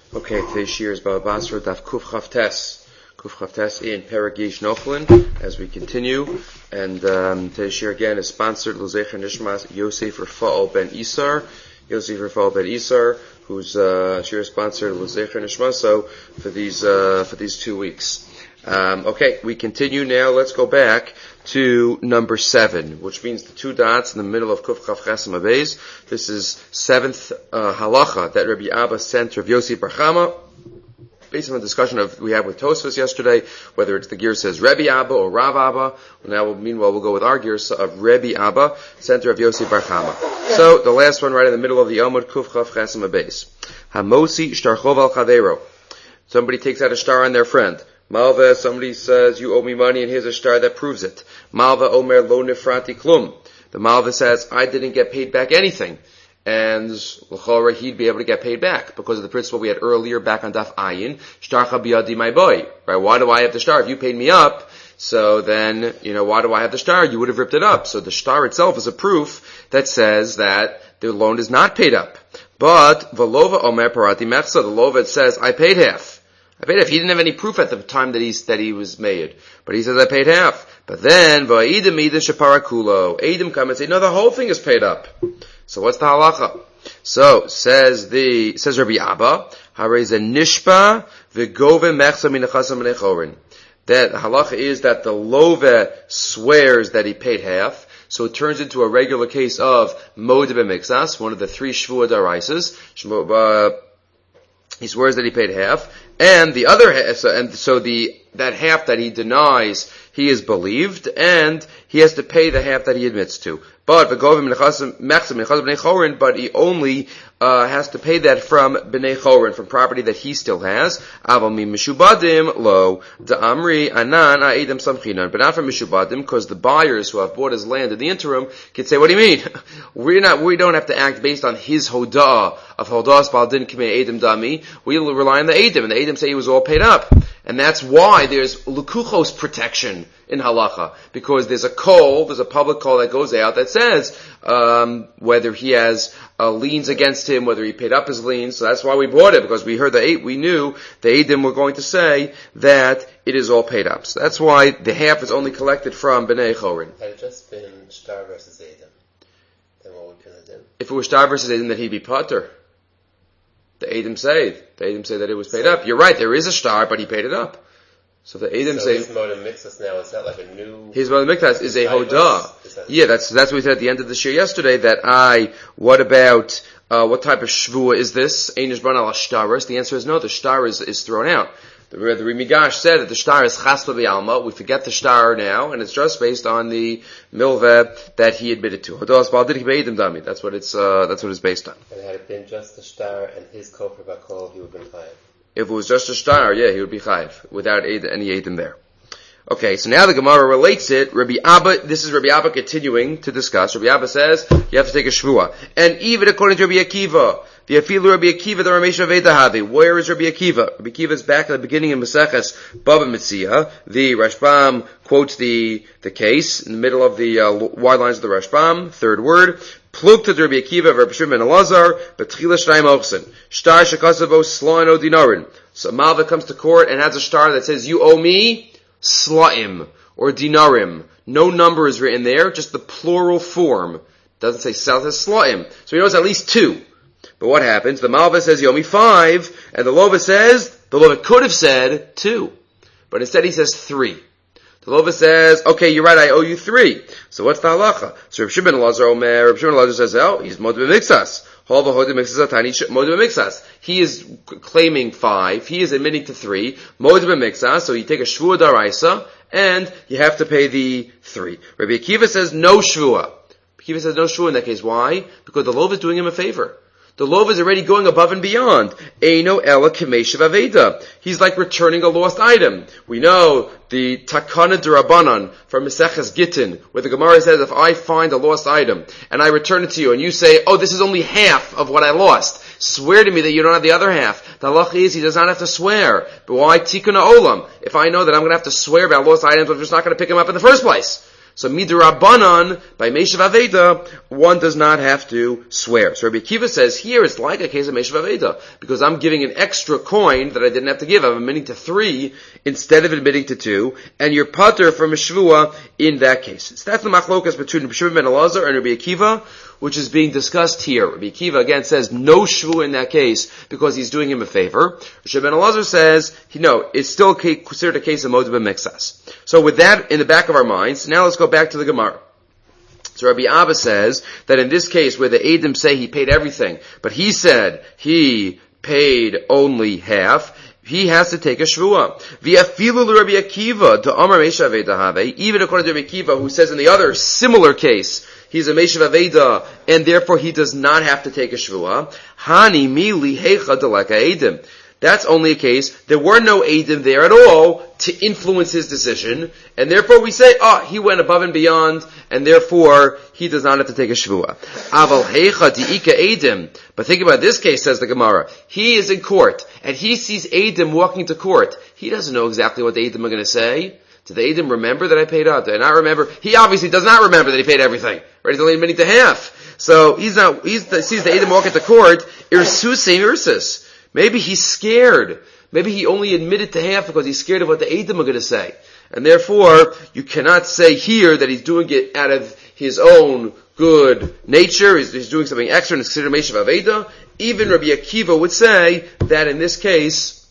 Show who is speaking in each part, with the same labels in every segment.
Speaker 1: Okay, today's shir is Baba Basra Daf Kuf Chavtes in Paragish Nochlin as we continue. And today's shir again is sponsored L'Zecher Nishmas Yosef Rafa'al Ben Isar. Yosef Rafa'al Ben Isar, whose shir is sponsored L'Zecher Nishmaso for these 2 weeks. Okay, we continue now. Let's go back to number 7, which means the 2 dots in the middle of Kuf Chav Chesem Abeis. This is 7th halacha that Rabbi Abba sent Rav Yossi Bar Chama, based on the discussion we had with Tosfos yesterday, whether it's the gear says Rebbe Abba or Rav Abba. Meanwhile, we'll go with our gear of Rebbe Abba, sent Rav Yossi Bar Chama. So the last one right in the middle of the Yomud Kuf Chav Chesem Abeis. Hamosi shtarchov al chavero. Somebody takes out a star on their friend. Malva, somebody says, you owe me money, and here's a star that proves it. Malva omer lo nefrati klum. The Malva says, I didn't get paid back anything. And l'chora, he'd be able to get paid back because of the principle we had earlier back on Daf Ayin. Shtarcha biyadi my boy. Right? Why do I have the star? If you paid me up, so then, why do I have the star? You would have ripped it up. So the star itself is a proof that says that the loan is not paid up. But velova omer parati mechsa. The lova says, I paid half. He didn't have any proof at the time that he was made. But he says, I paid half. But then, Va'idim Ida Shaparakulo. Eidim come and say, no, the whole thing is paid up. So what's the halacha? So, says Rabbi Abba, Hareze Nishpa V'gove Mechsa Minachasam Nechorin. That halacha is that the love swears that he paid half. So it turns into a regular case of Modeh B'Mixas, one of the 3 Shvuah Daraisas. He swears that he paid half, and the other half, that half that he denies, he is believed, and he has to pay the half that he admits to. But he only has to pay that from B'nei Chorin, from property that he still has. But not from Mishubadim, because the buyers who have bought his land in the interim can say, what do you mean? We don't have to act based on his hoda'ah of Hodas Baldin K'mei Eidim Dami. We rely on the Eidim, and the Eidim say he was all paid up. And that's why there's Lukuchos protection in halacha, because there's a public call that goes out that says whether he has liens against him, whether he paid up his liens. So that's why we bought it, because we knew the Eidim were going to say that it is all paid up. So that's why the half is only collected from B'nei Chorin.
Speaker 2: Had it just been Shtar versus Eidim, then what would it do?
Speaker 1: If it was Shtar versus Eidim, then he'd be Pater. The Eidim say that it was paid up. You're right, there is a star, but he paid it up. So the Eidim say...
Speaker 2: his Modeh B'Mixas now, is that like a new...
Speaker 1: His Modeh B'Mixas is a Hodah. Yeah, that's what we said at the end of the shir yesterday, that what about, what type of Shvuah is this? Einish Ban al Shtaris? The answer is no, the Shtar is thrown out. The Rimigash said that the Shtar is Chaspa B'Alma. We forget the Shtar now, and it's just based on the Milveh that he admitted to. Hodas Baldin K'mei Eidim Dami. That's what it's based on.
Speaker 2: And had it been just the Shtar and his Kofar Bakol, he would have been chayav.
Speaker 1: If it was just a star, yeah, he would be chayiv, without any Eidim there. Okay, so now the Gemara relates it. This is Rabbi Abba continuing to discuss. Rabbi Abba says, you have to take a shvuah. And even according to Rabbi Akiva, the Afilu Rabbi Akiva, the Ramesh Avedahavi. Where is Rabbi Akiva? Rabbi Akiva is back at the beginning of Maseches Baba Metzia. The Rashbam quotes the case in the middle of the wide lines of the Rashbam, 3rd word. Plukta Rabbi Akiva, Rabbi Shimon ben Elazar, Betchila Shnayim Ochsen. Shtar Shekasavo Slain Dinarin. So Malva comes to court and has a star that says, you owe me Slaim, or Dinarim. No number is written there, just the plural form. Doesn't say Sal, it says Slaim. So he knows at least 2. But what happens? The Malva says, you owe me 5, and the Lova could have said 2. But instead he says 3. The Lova says, okay, you're right, I owe you 3. So what's the halacha? So Rav Shimon ben Elazar says, he's Modeh B'Mixas. He is claiming 5. He is admitting to 3. Modeh B'Mixas. So you take a Shvuah Daraisa, and you have to pay the 3. Rabbi Akiva says no Shvuah. Akiva says no Shvuah in that case. Why? Because the Lova is doing him a favor. The Lova is already going above and beyond. Eino ela k'meishav aveda. He's like returning a lost item. We know the Takana D'Rabbanan from Maseches Gittin, where the Gemara says, if I find a lost item and I return it to you, and you say, oh, this is only half of what I lost, swear to me that you don't have the other half. The halacha is he does not have to swear. But why Tikkun Olam? If I know that I'm going to have to swear about lost items, I'm just not going to pick them up in the first place. So midirabanan, by Meshav Aveda, one does not have to swear. So Rabbi Akiva says here it's like a case of Meshav Aveda, because I'm giving an extra coin that I didn't have to give. I'm admitting to 3 instead of admitting to 2, and you're pater from a shvua in that case. So that's the machlokas between Rabbi Shimon ben Elazar and Rabbi Akiva, which is being discussed here. Rabbi Akiva again says no shvua in that case because he's doing him a favor. Rabbi Shimon ben Elazar says, no, it's still considered a case of moed b'mixas. So with that in the back of our minds, now let's go back to the Gemara. So Rabbi Abba says that in this case where the Eidim say he paid everything, but he said he paid only half, he has to take a shvua. V'afilu Rabbi Akiva to Amar Meshav Aveda Have, even according to Rabbi Akiva, who says in the other similar case, he's a Meshav Aveda, and therefore he does not have to take a shvua. Hani mili hecha deleka Eidim. That's only a case, there were no Eidim there at all to influence his decision, and therefore we say, he went above and beyond, and therefore he does not have to take a shvua. Aval heicha di'ika Eidim. But think about this case, says the Gemara. He is in court, and he sees Eidim walking to court. He doesn't know exactly what the Eidim are going to say. Did the Eidim remember that I paid out? Did I not remember? He obviously does not remember that he paid everything. Right? He's only admitting to half. So sees the Eidim walking to court, irsus irsus. Maybe he's scared. Maybe he only admitted to half because he's scared of what the Eidim are going to say. And therefore, you cannot say here that he's doing it out of his own good nature. He's doing something extra and it's considered Meshav Aveda. Even Rabbi Akiva would say that in this case,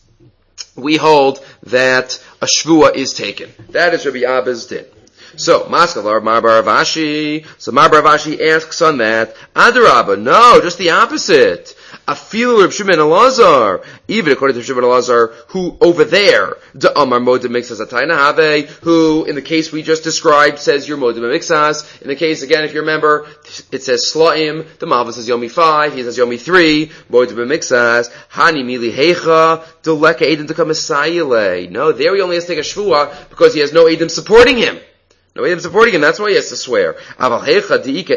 Speaker 1: we hold that a shvua is taken. That is Rabbi Abba's din. So, Maskalar Mar bar Avashi. So Mar bar Avashi asks on that, Adarabba, no, just the opposite. Afilu Reb Shimon Elazar, even according to Reb Shimon Elazar, who over there, the Amar Modem Mixas Atayna Have, who in the case we just described says you're Modem Mixas. In the case again, if you remember, it says Slaim, the Malva says Yomi 5, he says Yomi 3, Modem Mixas, Hani Mili Hecha, Deleka Eidim to come Asayile. No, there he only has to take a shvua because he has no Eidim supporting him. No Eidim supporting him, that's why he has to swear. But over here,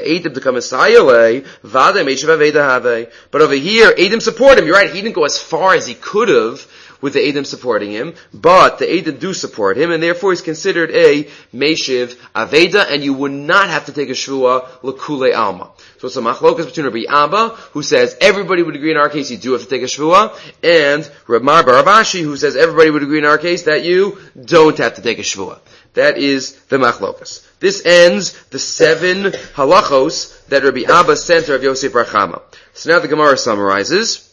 Speaker 1: Eidim support him. You're right, he didn't go as far as he could have with the Eidim supporting him, but the Eidim do support him, and therefore he's considered a Meshiv Aveda, and you would not have to take a Shvua L'Kule Alma. So it's a machlokas between Rabbi Abba, who says everybody would agree in our case you do have to take a Shvua, and Reb Mar bar Avashi, who says everybody would agree in our case that you don't have to take a Shvua. That is the machlokas. This ends the 7 halachos that Rabbi Abba sent to Rav Yosef bar Chama. So now the Gemara summarizes.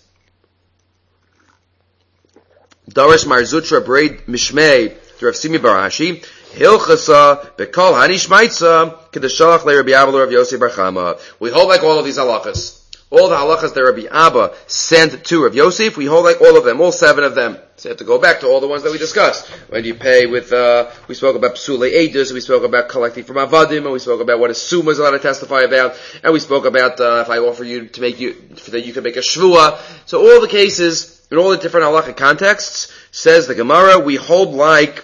Speaker 1: Darish Mar Zutra Braid Mishmei to Rav Simi Barashi Hilchasa Bekol Hani Shmaitza Kedashalach Le Rabbi Abba Rav Yosef bar Chama. We hold like all of these halachas. All the halachas that Rabbi Abba sent to Rav Yosef, we hold like all of them, all 7 of them. So you have to go back to all the ones that we discussed. When you pay with, we spoke about Psule Eidus, we spoke about collecting from Avadim, and we spoke about what a Suma is allowed to testify about, and we spoke about, if I offer you to make you, that you can make a Shvua. So all the cases, in all the different halachic contexts, says the Gemara, we hold like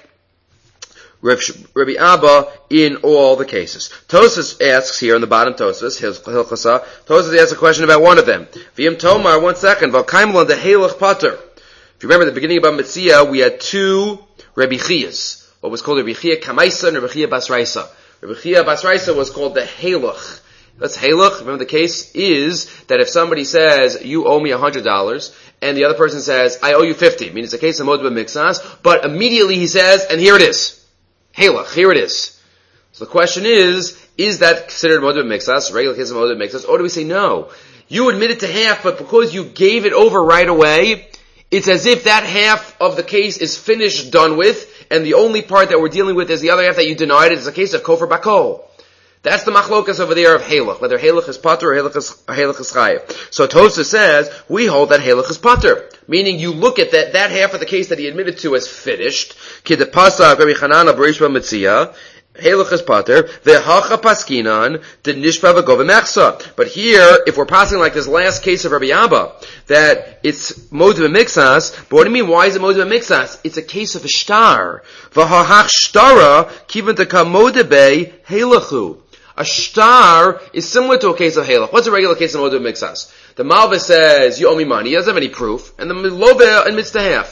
Speaker 1: Rabbi Abba in all the cases. Tosas asks here on the bottom, Tosas asks a question about one of them. V'im Tomar, 1 second, V'alkaimlan de Halach Pater. If you remember at the beginning about Metzia, we had 2 Rabbi Chiyas. What was called Rabbi Chiyah Kamaisa and Rabbi Chiyah Basraisa. Rabbi Chiyah Basraisa was called the Halach. That's Halach. Remember the case is that if somebody says, you owe me $100, and the other person says, I owe you 50, meaning it's a case of Modba Mixas, but immediately he says, and here it is. Halach, here it is. So the question is that considered Modba Mixas, regular case of Modba Mixas, or do we say no? You admitted to half, but because you gave it over right away, it's as if that half of the case is finished, done with, and the only part that we're dealing with is the other half that you denied. It's a case of Kofar Bakol. That's the machlokas over there of Halach, whether Halach is pater or Halach is chayev. So Tosa says, we hold that Halach is pater. Meaning you look at that half of the case that he admitted to as finished, Kid Pasach Rabbi Chanana B'Rishva Metzia, Halach is pater, V'hacha paskinan, the nishpa v'gov v'mechsa. But here, if we're passing like this last case of Rabbi Abba, that it's modeh b'mixas, but what do you mean, why is it modeh b'mixas? It's a case of a shtar. V'hahach shtara, kivan teka modeh be, halachu. A shtar is similar to a case of halach. What's a regular case of modeh b'mixas? The Malva says, you owe me money, he doesn't have any proof, and the Love admits to half.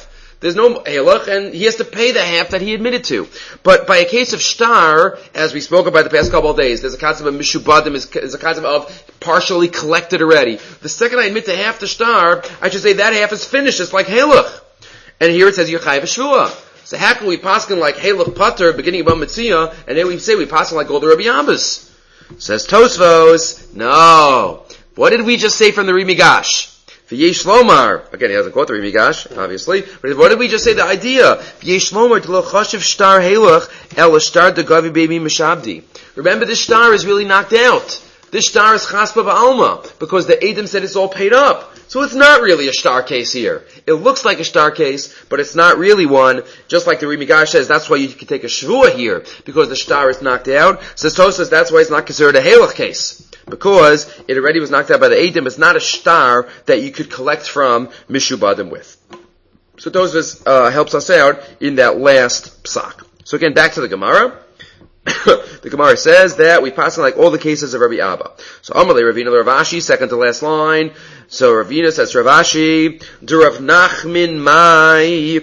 Speaker 1: there's no halach, and he has to pay the half that he admitted to. But by a case of shtar, as we spoke about the past couple of days, there's a concept of mishubadim, is a concept of partially collected already. The second I admit to half the shtar, I should say that half is finished. It's like halach. And here it says Yechai v'shvua. So how can we paskin like halach pater, beginning of Mitzia, and then we say we paskin like all the Rabbi Abbas? Says Tosfos, no. What did we just say from the Rimigash? V'yesh lomar. Again, he hasn't quoted the Rimigash, obviously. But what did we just say? The idea. V'yesh lomar to lo chashiv shtar halach el shtar degavi beimi mishabdi. Remember, this shtar is really knocked out. This shtar is chaspa ba'alma, because the Edom said it's all paid up. So it's not really a shtar case here. It looks like a shtar case, but it's not really one. Just like the Rimigash says, that's why you can take a shvua here, because the shtar is knocked out. Says Tosas, that's why it's not considered a halach case, because it already was knocked out by the Edom. It's not a shtar that you could collect from mishubadim with. So Tosas helps us out in that last psak. So again, back to the Gemara. The Gemara says that we pass on like all the cases of Rabbi Abba. So Amalei Ravina Ravashi, second to last line. So Ravina says Ravashi, Rav Nachman Mai.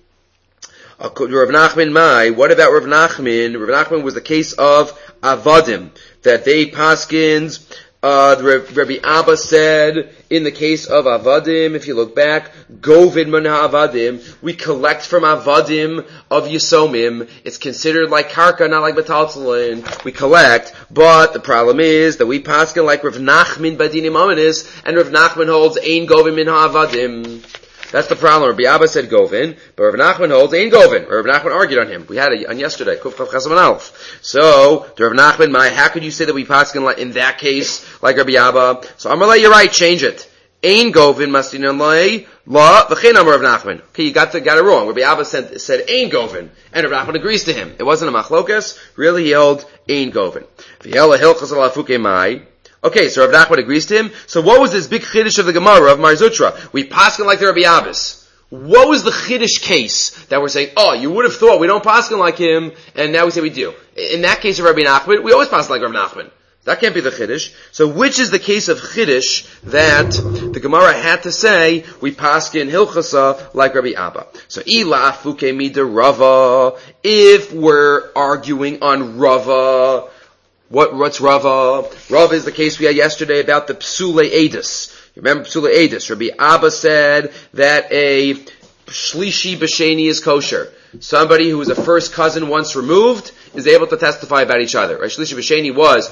Speaker 1: Rav Nachman Mai. What about Rav Nachman? Rav Nachman was the case of Avadim, that they paskins. Rabbi Abba said, in the case of Avadim, if you look back, Govin Mana Avadim, we collect from Avadim of Yisomim. It's considered like Karka, not like Bataltzalin. We collect, but the problem is that we paskin like Rav Nachman Badinim Amanis, and Rav Nachman holds Ein Govin Min Avadim. That's the problem. Rabbi Abba said Govin, but Rav Nachman holds Ein Govin. Rav Nachman argued on him. We had it on yesterday. Kuf Chav Chesam Alf. So, Rav Nachman, how could you say that we paskin in that case like Rabbi Abba? So Amalei, you're right. Change it. Ein Govin Mastin Lay La V'chein Amar Rav Nachman. Okay, you got it wrong. Rabbi Abba said Ein Govin, and Rav Nachman agrees to him. It wasn't a machlokas. Really, he held Ein Govin. V'yela Hilchos Ala Fuke Mai. Okay, so Rav Nachman agrees to him. So what was this big chiddush of the Gemara of Mar Zutra? We paskin like the Rabbi Abbas. What was the chiddush case that we're saying, oh, you would have thought we don't paskin like him, and now we say we do? In that case of Rabbi Nachman, we always paskin like Rav Nachman. That can't be the chiddush. So which is the case of chiddush that the Gemara had to say we paskin hilchasa like Rabbi Abba? So ila fuke mida Rava. If we're arguing on Rava, what's Rava? Rava is the case we had yesterday about the Psule Edis. You remember Psule Edis? Rabbi Abba said that a Shlishi B'Sheni is kosher. Somebody who is a first cousin once removed is able to testify about each other. Right? Shlishi B'Sheni was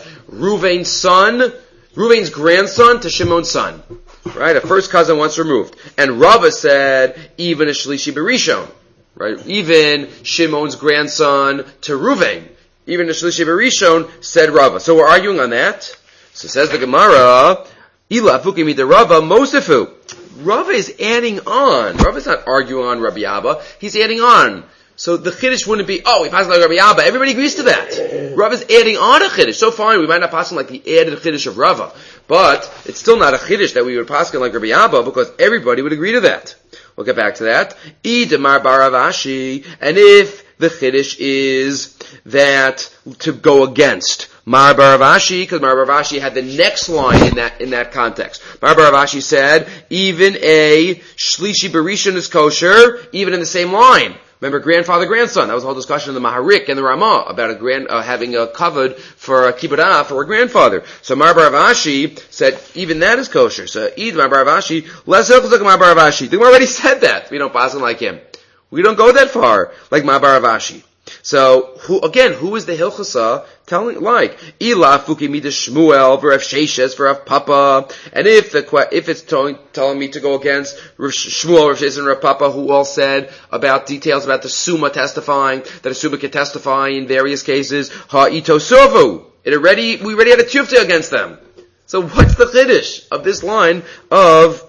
Speaker 1: Reuven's grandson to Shimon's son. Right? A first cousin once removed. And Rava said even a Shlishi B'Rishon. Right? Even Shimon's grandson to Reuven. Even the Shlishi B'Rishon said Rava. So we're arguing on that. So says the Gemara, Ila Fuki Mida Rava Mosefu. Rava is adding on. Rava is not arguing on Rabbi Abba. He's adding on. So the chiddush wouldn't be, we pass like Rabbi Abba. Everybody agrees to that. Rava is adding on a chiddush. So fine, we might not pass like the added chiddush of Rava. But it's still not a chiddush that we would pass like Rabbi Abba because everybody would agree to that. We'll get back to that. Idemar Baravashi. And if the chiddush is that to go against Mar Baravashi, because Mar Baravashi had the next line in that context. Mar Baravashi said, even a Shlishi B'Rishon is kosher, even in the same line. Remember, grandfather-grandson. That was the whole discussion in the Maharik and the Ramah about having a covered for a kibbudah for a grandfather. So Mar Baravashi said, even that is kosher. So Eid Mar Baravashi, less hilchos like Mar Baravashi. The Gemara already said that. We don't pass him like him. We don't go that far like Mar Baravashi. So, who is the Hilchasa telling, like, Ila Fuki Mida Shmuel, V'Rav Sheshes, V'Rav Papa, and if it's telling me to go against Shmuel, Rav Sheshes, and Rav Papa, who all said about details about the Summa testifying, that a Summa can testify in various cases, Ha'ito Sovu. We already had a Tufta against them. So what's the Chiddush of this line of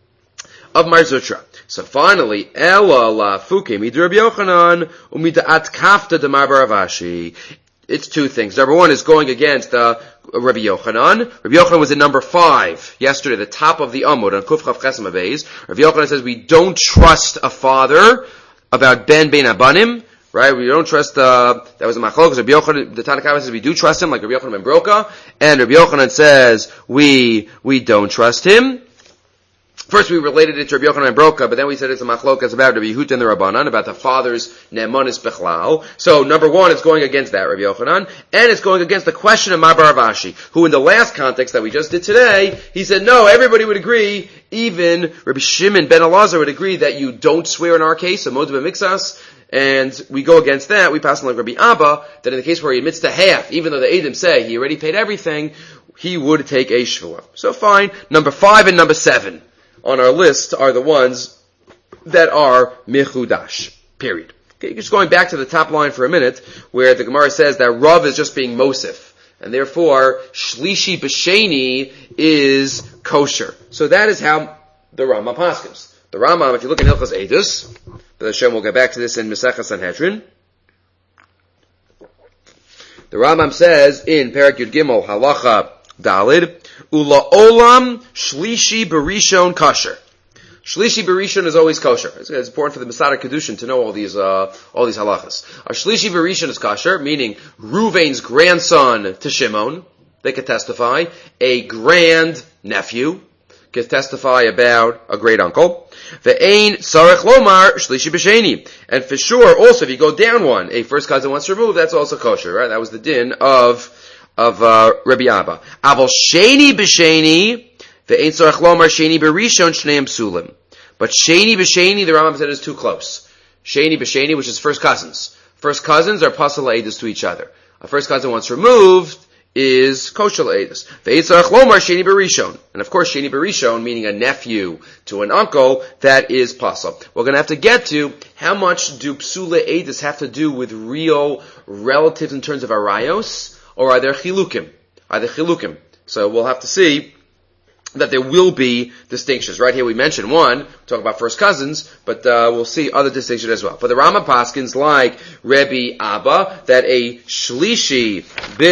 Speaker 1: Mar Zutra? So finally, Ela la fuke mid Rabbi Yochanan umid atkafta de Mar Baravashi. It's two things. Number one is going against Rabbi Yochanan. Rabbi Yochanan was in number 5 yesterday, the top of the Amud on Kuf Chav Chesam Beis. Rabbi Yochanan says we don't trust a father about Ben Abanim. Right? We don't trust, that was a machlok, Rabbi Yochanan, the Tanakh says we do trust him, like Rabbi Yochanan ben Broka, and Rabbi Yochanan says we don't trust him. First we related it to Rabbi Yochanan and Broka, but then we said it's a machlokas about Rabbi Yehuda and the Rabbanan, about the father's ne'emanis bechlal. So number one, it's going against that, Rabbi Yochanan, and it's going against the question of Mabar Avashi, who in the last context that we just did today, he said no, everybody would agree, even Rabbi Shimon ben Elazar would agree that you don't swear in our case, a moed b'mixas, and we go against that. We pass on like Rabbi Abba, that in the case where he admits to half, even though the Eidim say he already paid everything, he would take a shvuah. So fine, number 5 and number 7 on our list are the ones that are mechudash. Period. Okay, just going back to the top line for a minute, where the Gemara says that Rav is just being Mosif, and therefore Shlishi B'Sheni is kosher. So that is how the Rambam paskins. The Rambam, if you look in Hilchos Eidos, but Hashem will get back to this in Masechah Sanhedrin. The Rambam says in Perek Yud Gimel Halacha Dalid, Ula Olam Shlishi Barishon Kosher. Shlishi Barishon is always kosher. It's important for the Masada Kedushin to know all these halachas. A Shlishi Barishon is kosher, meaning Ruvain's grandson to Shimon. They could testify. A grand nephew could testify about a great uncle. Ve'ein Sarech Lomar Shlishi B'Sheni. And for sure, also if you go down one, a first cousin once removed, that's also kosher, right? That was the din of Rabbi Abba. Aval Sheni B'Sheni, Ve'ein Tzarech Lomar Sheni B'Rishon Shneim Psulim. But Sheni B'Sheni, the Rambam said, is too close. Sheni B'Sheni, which is first cousins. First cousins are pasal eidos to each other. A first cousin once removed is kosher eidos. Ve'ein Tzarech Lomar Sheni B'Rishon. And of course, Sheni B'Rishon, meaning a nephew to an uncle, that is pasal. We're going to have to get to how much do psule eidos have to do with real relatives in terms of arayos, or are there chilukim? So we'll have to see that there will be distinctions. Right here we mentioned one, talk about first cousins, but we'll see other distinctions as well. For the Rama Paskins, like Rabbi Abba, that a shlishi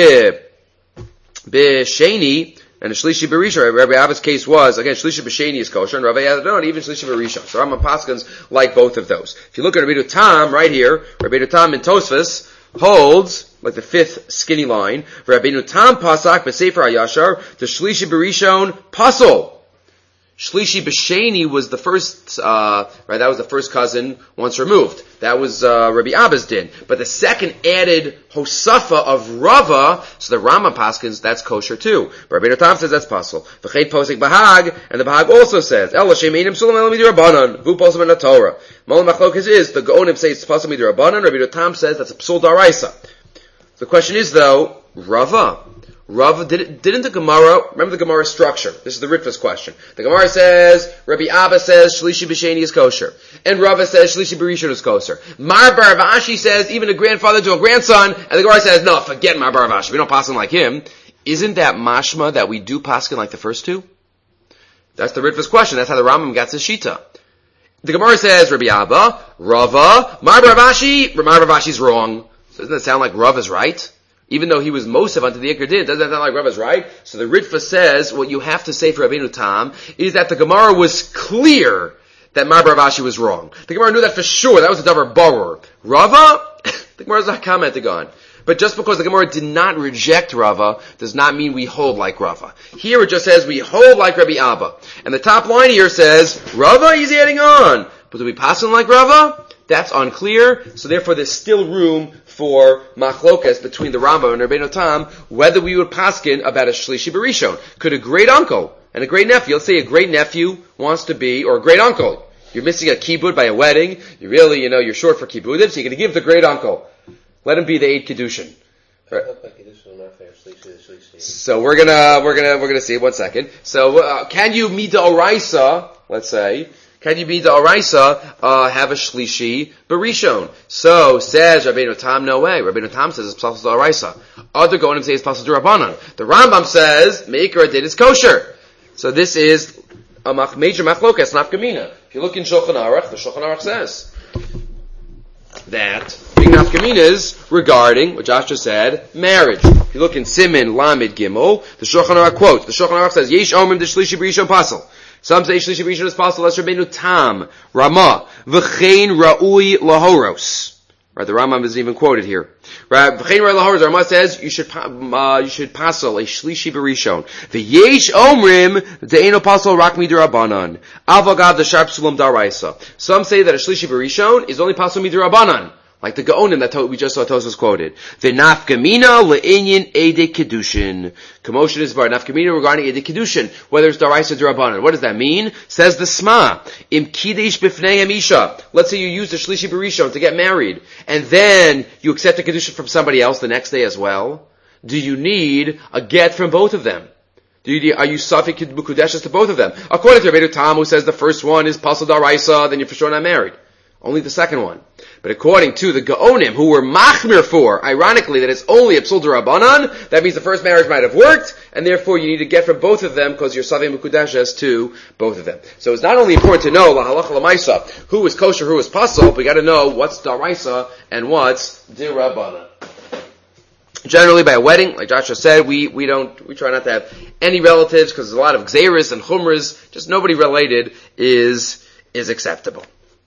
Speaker 1: b'sheni, and a shlishi b'rishon, Rabbi Abba's case was, again, shlishi b'sheni is kosher, and Rabbi Abba, no, even shlishi b'rishon. So Rama Paskins like both of those. If you look at Rabbi Tam, right here, Rabbi Tam in Tosfos, holds, like the fifth skinny line, Rabbeinu Tam Pasak B'Sefer HaYashar, the Shlishi B'Rishon Pasol. Shlishi B'Sheni was the first, that was the first cousin once removed. That was Rabbi Abba's din. But the second added Hosafa of Rava, so the Rama Paskins, that's kosher too. But Rabbeinu Tam says that's Pasol. V'cheit Posek Bahag, and the Bahag also says, El Hashem Einim Sulam El Midir Rabbanan, Vu Posem in the Torah. Molam Machlokes is, the Gaonim say it's Pasol Midir Rabbanan, Rabbeinu Tam says that's a Psul Daraisa. The question is though, Rava, didn't the Gemara, remember the Gemara structure? This is the Ritva's question. The Gemara says, Rabbi Abba says, Shlishi B'Sheni is kosher. And Rava says, Shlishi B'Rishon is kosher. Mar Bar Avashi says, even a grandfather to a grandson. And the Gemara says, no, forget Mar Bar Avashi. We don't paskin like him. Isn't that mashma that we do paskin like the first two? That's the Ritva's question. That's how the Rambam got his shita. The Gemara says, Rabbi Abba, Rava, Mar Bar Avashi's wrong. So doesn't that sound like Rav is right? Even though he was Mosef unto the Iker Din, doesn't that sound like Rav is right? So the Ritva says, what you have to say for Rabbeinu Tam is that the Gemara was clear that Mar Bar Avashi was wrong. The Gemara knew that for sure. That was a davar barur. Rava, the Gemara is not commenting on. But just because the Gemara did not reject Rava does not mean we hold like Rava. Here it just says we hold like Rabbi Abba. And the top line here says, Rava, he's adding on. But do we pass him like Rava? That's unclear, so therefore there's still room for machlokas between the Rambam and Rabbeinu Tam, whether we would paskin about a shlishi b'rishon. Could a great uncle and a great nephew, let's say a great nephew wants to be, or a great uncle, you're missing a kibud by a wedding, you really, you're short for kibudim, so you're going to give the great uncle. Let him be the 8 kedushin. Right. So we're gonna see, 1 second. So, can you mida oraisa, let's say, can you be the Araisa, have a Shlishi Barishon? So, says Rabbeinu Tam, no way. Rabbeinu Tam says it's Pasal to Araisa. Other Gonim say it's Pasal to Rabbanan. The Rambam says, Meikar did is kosher. So this is a major machlokas, nafkamina. If you look in Shulchan Aruch, the Shulchan Aruch says that big nafkaminas regarding, what Josh just said, marriage. If you look in Siman Lamed Gimel, the Shulchan Aruch quotes, the Shulchan Aruch says, Yesh Omrim de Shlishi Barishon Pasal. Some say Shlishi B'Rishon is possible. That's Rabbeinu Tam, Ramah, V'chein Ra'ui Lahoros. Right, the Rambam isn't even quoted here. Right, the Rambam says you should pasel a shlishi b'rishon. V'yesh omrim de'eno pasel rak midrabanan. Avagav the sharp sulam daraisa. Some say that a shlishi b'rishon is only pasel midrabanan, like the Gaonim that we just saw Tosfos quoted. V'nafkamina le'inyin ede kedushin. Commotion is bar nafkamina regarding ede kedushin, whether it's daraisa or darabanan. What does that mean? Says the Sma. Im kidesh b'fnei hamisha. Let's say you use the shlishi b'rishon to get married, and then you accept a kedushin from somebody else the next day as well. Do you need a get from both of them? Are you safek b'kudeshes to both of them? According to Rabbeinu Tam, who says the first one is pasal daraisa, then you're for sure not married. Only the second one. But according to the Gaonim, who were machmir for, ironically, that it's only a psul d'Rabbanan, that means the first marriage might have worked, and therefore you need to get from both of them, because you're savim mukudeshes to both of them. So it's not only important to know, la halacha l'maisa, who is kosher, who is pasal, but we gotta know what's d'Oraisa and what's d'Rabbanan. Generally, by a wedding, like Joshua said, we try not to have any relatives, because there's a lot of gzeiras and chumras, just nobody related is acceptable.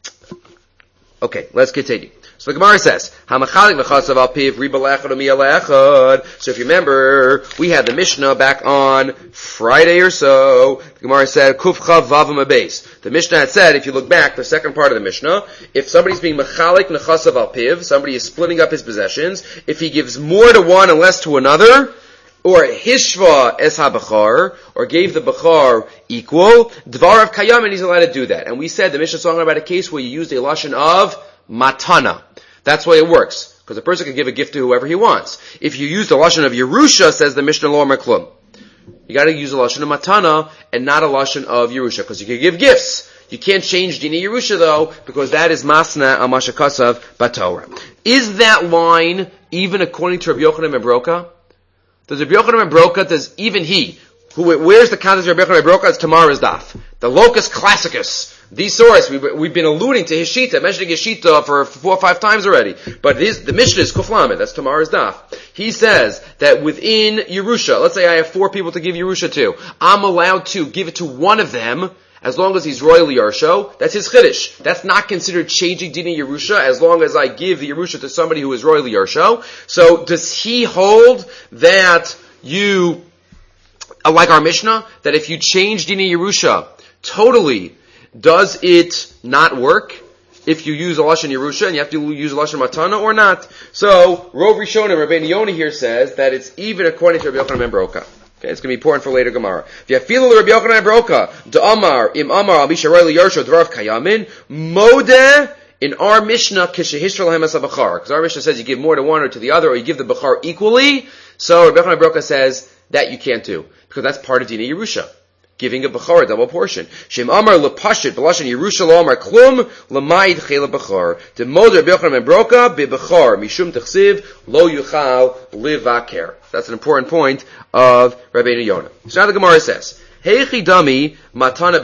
Speaker 1: Okay, let's continue. So the Gemara says, "Hamachalik v'chasav al piv riba le'echad u'miya le'echad." So if you remember, we had the Mishnah back on Friday or so. The Gemara said, "Kuf chav vavam abeis." The Mishnah had said, if you look back, the second part of the Mishnah, if somebody's being machalik nechasav al piv, somebody is splitting up his possessions, if he gives more to one and less to another, or hishva es ha-bachar, or gave the bachar equal, dvarav kayam, and he's allowed to do that. And we said the Mishnah is talking about a case where you used a lashon of matana. That's why it works, because a person can give a gift to whoever he wants. If you use the lashon of Yerusha, says the Mishnah lo amar klum. You gotta use a lashon of matana, and not a lashon of Yerusha, because you can give gifts. You can't change Dini Yerusha though, because that is masna al mashakasav batorah. Is that line even according to Rabbi Yochanan ben Broka? Does Rabbi Yochanan ben Broka, does even he, who wears the context of Rabbi Yochanan ben Broka, is Tamara's daf, the locus classicus, the source, we've been alluding to his shita, mentioning his shita for 4 or 5 times already, but the Mishnah is Kuflamed, that's Tamara's daf. He says that within Yerusha, let's say I have 4 people to give Yerusha to, I'm allowed to give it to one of them, as long as he's royally Yersho. That's his chiddush. That's not considered changing Dina Yerusha as long as I give the Yerusha to somebody who is royally Yersho. So does he hold that you, like our Mishnah, that if you change Dina Yerusha totally, does it not work? If you use a Lashon Yerusha and you have to use a Lashon Matana or not? So, Rov Rishonim, Rabbeinu Yonah here says that it's even according to Rabbi Yochanan ben Broka. Okay, it's going to be important for later Gemara. V'yafilu Rabbi Yochanan ben Broka, D'amar, im amar al misha royli Yersho dvarav kayamin, modeh, in our Mishnah, kishehisra lahem as bachar. Because our Mishnah says you give more to one or to the other, or you give the bachar equally. So Rabbi Yochanan ben Broka says that you can't do, because that's part of Dina Yerusha. Giving a bachar a double portion. Shem amar lepashit b'lashon Yerusha lo amar klum l'mayid chela bachar. The moder Rabbi Yochanan ben Broka b'bachar mishum techsiv lo yuchal livaker. That's an important point of Rabbeinu Yonah. So now the Gemara says, Heichi dami matana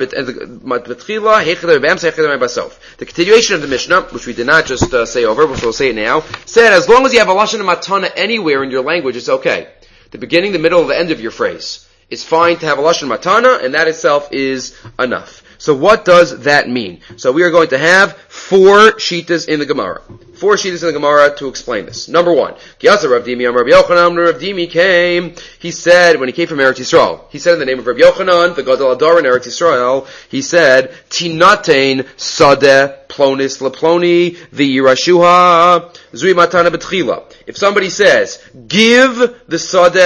Speaker 1: betchila heichi b'amsa heichi basof. The continuation of the Mishnah, which we did not just say over, but we'll say it now, said as long as you have a lashon of matana anywhere in your language, it's okay. The beginning, the middle, the end of your phrase. It's fine to have a lashon matana, and that itself is enough. So what does that mean? So we are going to have 4 shitas in the Gemara. 4 shitas in the Gemara to explain this. Number 1. Kiyasa Rav Dimi Amar Rabbi Yochanan, Rav Dimi came, he said, when he came from Eretz Yisrael, he said in the name of Rabbi Yochanan, the Gadol Adar in Eretz Yisrael, he said, Tinatein Sadeh Plonis Leploni V'yirashuha Zui Matana B'tchila. If somebody says, give the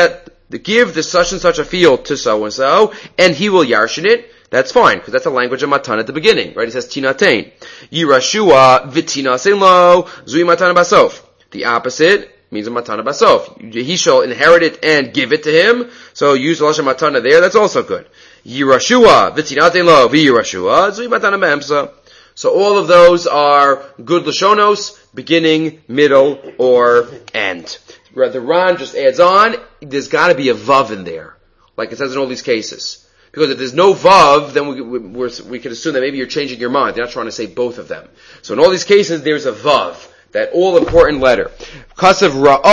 Speaker 1: such and such a field to so and so, and he will yarshin it, that's fine, because that's a language of matan at the beginning, right? He says tinatein. Yirashua v'tinasein lo zui matana basof. The opposite means a matana basof. He shall inherit it and give it to him, so use the lashon matana there, that's also good. Yirashua v'tinatein lo v'yirashua zui matana b'emsa. So all of those are good lashonos, beginning, middle, or end. The Ran just adds on, there's got to be a vav in there, like it says in all these cases. Because if there's no vav, then we could assume that maybe you're changing your mind. You're not trying to say both of them. So in all these cases, there's a vav, that all important letter. Kasav ra'ah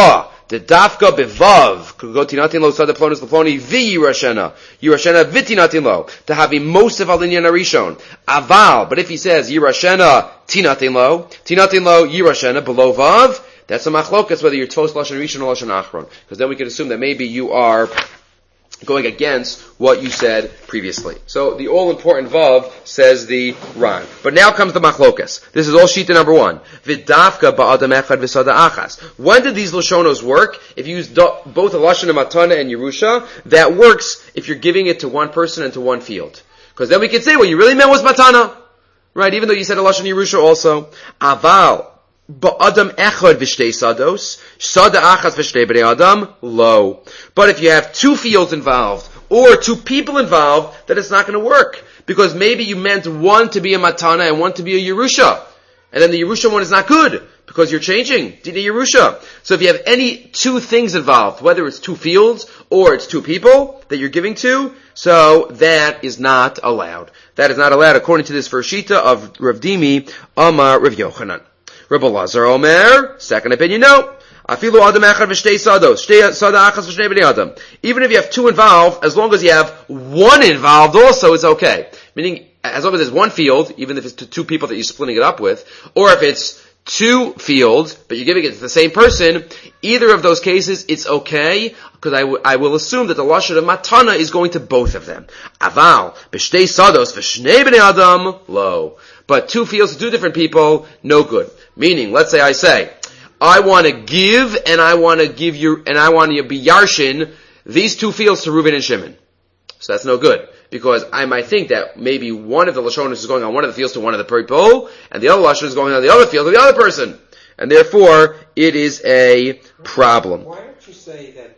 Speaker 1: The dafka bevav could go tinatin lo sada plonis leploni vi yirashena vitinatin lo to have a most of alinyan arishon aval. But if he says yirashena tinatin lo yirashena below vav, that's a machlokas whether you're tos lashon rishon or lashon achron, because then we can assume that maybe you are going against what you said previously. So the all-important vav says the Ran. But now comes the machlokas. This is all shita number 1. V'dafka ba'adam echad v'sada achas. When did these lashonos work? If you use both a lashon of matana and yerusha, that works if you're giving it to one person and to one field. Because then we can say what you really meant was matana. Right? Even though you said a lashon yerusha also. Aval ba'adam echad v'shtei sados, sada achas v'shtei b'nei adam, lo. But if you have 2 fields involved, or 2 people involved, then it's not going to work. Because maybe you meant one to be a matana and one to be a yerusha. And then the yerusha one is not good, because you're changing Dina yerusha. So if you have any 2 things involved, whether it's 2 fields, or it's 2 people that you're giving to, so that is not allowed. That is not allowed according to this first shita of Rav Dimi, Amar Rav Yochanan. Rabbi Lazar Omer, second opinion, no. Afilu adam echad v'shtei sados, shtei sada achas v'shnei b'nei adam. Even if you have 2 involved, as long as you have 1 involved also, it's okay. Meaning, as long as there's 1 field, even if it's 2 people that you're splitting it up with, or if it's 2 fields, but you're giving it to the same person, either of those cases, it's okay, because I will assume that the lashon of matana is going to both of them. Aval, b'shtei sados v'shnei b'nei adam, lo. But 2 fields to 2 different people, no good. Meaning, let's say I say, I want to give, and I want to give you, and I want to be yarshin, these 2 fields to Reuben and Shimon. So that's no good. Because I might think that maybe one of the lashonos is going on one of the fields to one of the people, and the other lashon is going on the other field to the other person. And therefore, it is a problem.
Speaker 3: Why don't you say that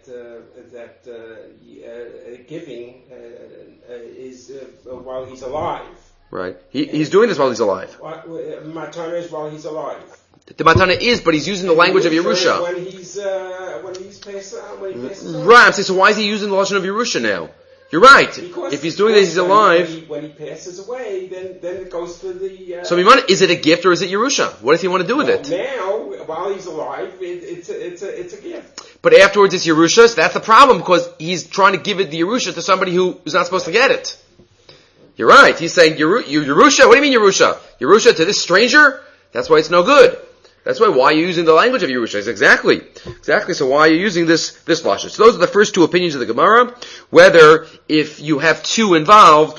Speaker 3: giving is while he's alive?
Speaker 1: Right. He's doing this while he's alive.
Speaker 3: Matana is while he's alive.
Speaker 1: The matana is, but he's using the language of Yerusha.
Speaker 3: When he's passes away.
Speaker 1: Right. I'm saying, so why is he using the lashon of Yerusha now? You're right.
Speaker 3: Because,
Speaker 1: if he's doing this, he's alive.
Speaker 3: When he passes away, then it goes to the.
Speaker 1: So, is it a gift or is it Yerusha? What does he want to do with it?
Speaker 3: Now, while he's alive, it's a gift.
Speaker 1: But afterwards, it's Yerusha. So that's the problem, because he's trying to give it the Yerusha to somebody who's not supposed to get it. You're right. He's saying Yerusha. What do you mean Yerusha? Yerusha to this stranger? That's why it's no good. That's why are you using the language of Yerusha? It's exactly. So why are you using this lashon? So those are the first 2 opinions of the Gemara. Whether if you have 2 involved,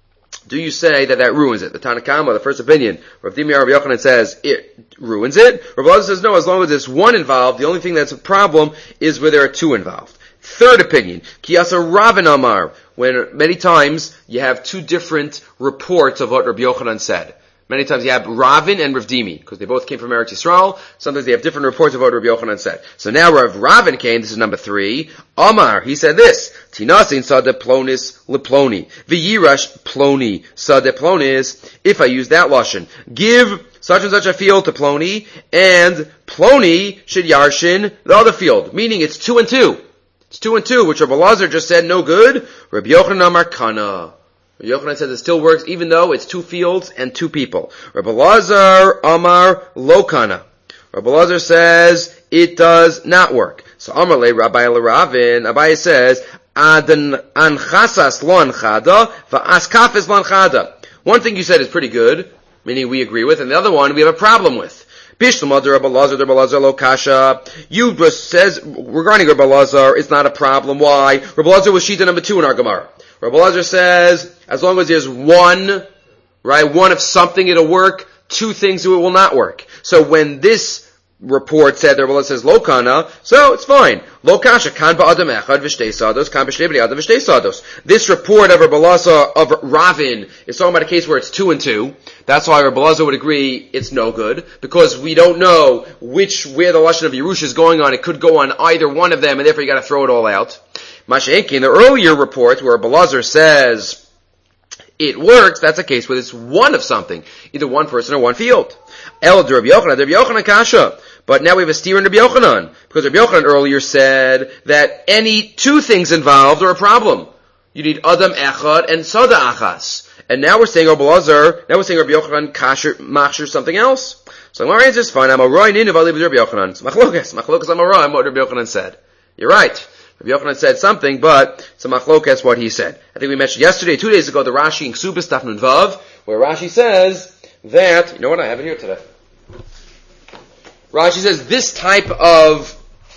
Speaker 1: do you say that ruins it? The Tanakama, the first opinion, Rav Dimi Rabbi Yochanan says it ruins it. Rav Lazar says no. As long as there's 1 involved, the only thing that's a problem is where there are 2 involved. Third opinion, Kiyasa Ravin Amar, when many times you have 2 different reports of what Rabbi Yochanan said. Many times you have Ravin and Rav Dimi, because they both came from Eretz Yisrael. Sometimes they have different reports of what Rabbi Yochanan said. So now Rav Ravin came, this is number 3. Amar, he said this, Tinasin sade plonis leploni, v'yirash ploni sade plonis, if I use that lashon, give such and such a field to Ploni, and Ploni should yarshin the other field. Meaning it's 2 and 2. It's 2 and 2, which Rabbi Lazar just said no good. Rabbi Yochanan Amar Kana. Rabbi Yochanan says it still works even though it's 2 fields and 2 people. Rabbi Lazar Amar Lo Kana. Rabbi Lazar says it does not work. So Amar Le Rabbi Ravin, Abaye says, Adan anchasas lo anchada, va'askafes lo anchada. One thing you said is pretty good, meaning we agree with, and the other one we have a problem with. Bishlam Rabbi Lazar lo kasha. You says regarding Rabbi Lazar, it's not a problem. Why? Rabbi Lazar was shita number 2 in our Gemara. Rabbi Lazar says as long as there's 1, right, 1 of something it'll work. 2 things it will not work. So when this report said Rabbi Lazar says lo kana, so it's fine. Lo kasha kan ba'adam echad v'shtei sados kan b'shnei b'nei adam v'shtei sados. This report of Rabbi Lazar of Ravin is talking about a case where it's 2 and 2. That's why Rabbi Lazar would agree it's no good, because we don't know where the lashon of Yerusha is going on. It could go on either one of them, and therefore you got to throw it all out. Mashenki, in the earlier report where Rabbi Lazar says it works, that's a case where it's 1 of something, either 1 person or 1 field. El de Rabbi Yochanan kasha. But now we have a steer in Rabbi Yochanan, because Rabbi Yochanan earlier said that any 2 things involved are a problem. You need Adam Echad and Sada Achas. and now we're saying Rabbi Elazar, now we're saying Rabbi Yochanan kasher machshir something else. So my answer is fine. I'm a roy ninu v'aliv Rabbi Yochanan. It's machlokas I'm a roy. What Rabbi Yochanan said. You're right. Rabbi Yochanan said something, but it's a machlokas what he said. I think we mentioned yesterday, 2 days ago, the Rashi in Ksubis Daf Nun Vav, where Rashi says that, you know what, I have it here today. Rashi says this type of